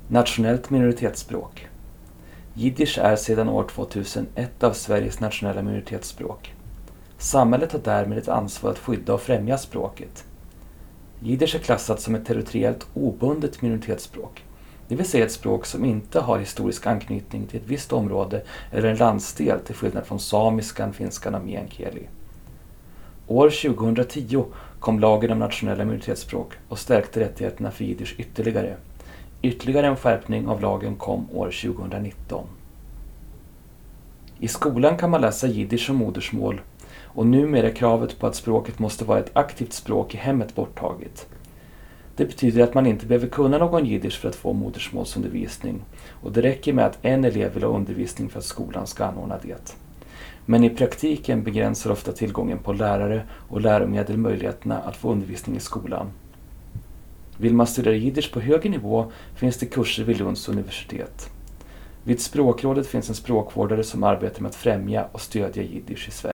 Nationellt minoritetsspråk. Jiddisch är sedan år 2000 ett av Sveriges nationella minoritetsspråk. Samhället har därmed ett ansvar att skydda och främja språket. Jiddisch är klassat som ett territoriellt obundet minoritetsspråk, det vill säga ett språk som inte har historisk anknytning till ett visst område eller en landsdel till skillnad från samiskan, finskan och meänkieli. År 2010 kom lagen om nationella minoritetsspråk och stärkte rättigheterna för jiddisch ytterligare. Ytterligare en skärpning av lagen kom år 2019. I skolan kan man läsa jiddisch som modersmål och numera är kravet på att språket måste vara ett aktivt språk i hemmet borttaget. Det betyder att man inte behöver kunna någon jiddisch för att få modersmålsundervisning och det räcker med att en elev vill ha undervisning för att skolan ska anordna det. Men i praktiken begränsar ofta tillgången på lärare och läromedel möjligheterna att få undervisning i skolan. Vill man studera jiddisch på högre nivå finns det kurser vid Lunds universitet. Vid Språkrådet finns en språkvårdare som arbetar med att främja och stödja jiddisch i Sverige.